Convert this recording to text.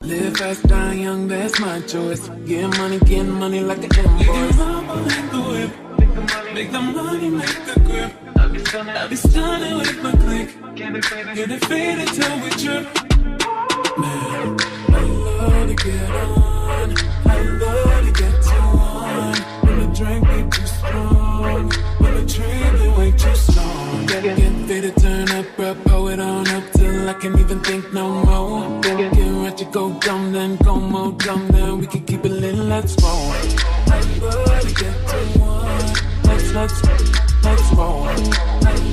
Live fast, die young, that's my choice. Get money like an invoice. Make the whip, make the money, make the grip. I'll be stunning with my click. Get it faded till we trip. Man, I love to get on. I love to get too on. When the drink be too strong, when the train be way too strong. Get faded, turn up, pull it on up till I can't even think no more. Get ready to go dumb, then go more dumb, then we can keep it lit, let's roll. I love to get too on. Let's roll.